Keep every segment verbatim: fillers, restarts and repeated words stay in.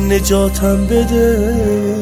نجاتم بده،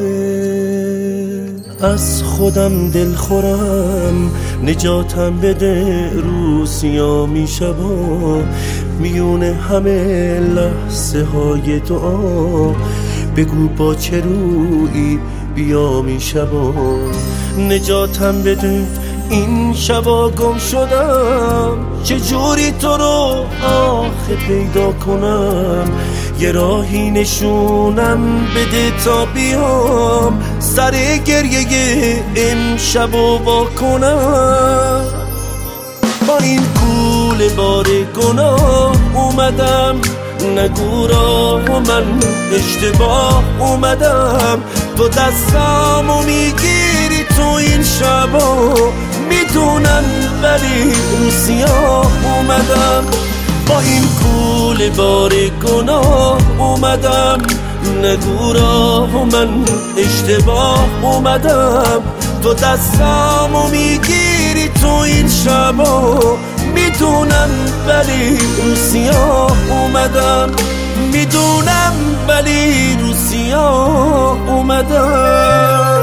از خودم دل خورم نجاتم بده. روسیا می شبا میون همه لحظه های دعا، بگو با چه رویی بیا می شبا. نجاتم بده این شبا گم شدم، چجوری تو رو آخه پیدا کنم؟ یه راهی نشونم بده تا بیام، سر گریه امشب و وا کنم. با این کوله بار گناه اومدم، نگو راه و من اشتباه اومدم. تو دستامو میگیری تو این شبا، میدونم ولی رو سیاه اومدم. با این کوله بار گناه اومدم، نگو راه و من اشتباه اومدم. تو دستامو میگیری تو این شبا، میدونم ولی رو سیاه اومدم. میدونم ولی رو سیاه اومدم.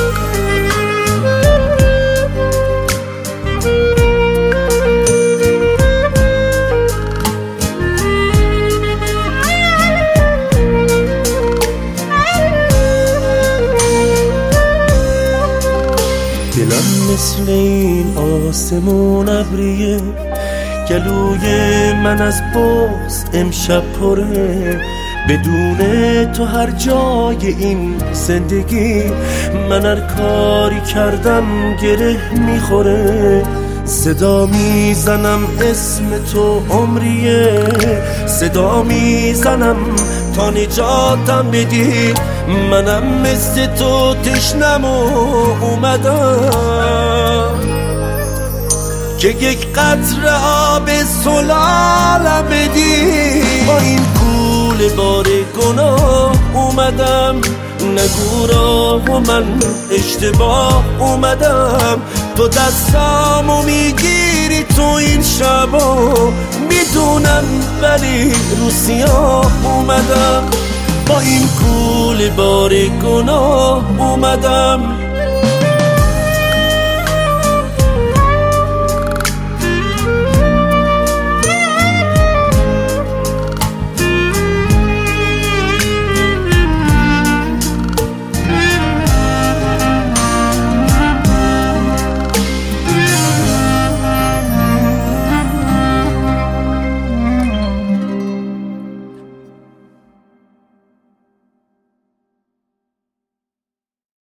دلم مثل این آسمون ابریه، گلوی من از بغض امشب پره. بدون تو هر جای این زندگی من هر کاری کردم گره میخوره. صدا میزنم اسم تو عمریه، صدا میزنم تا نجاتم بدی. منم مثل تو تشنم و اومدم که یک قطره آب سلالم بدی. با این کوله بار گناه اومدم، نگو راه و من اشتباه اومدم. تو دستامو میگیری تو این شبا، میدونم ولی رو سیاه اومدم. با این کوله بار گناه اومدم،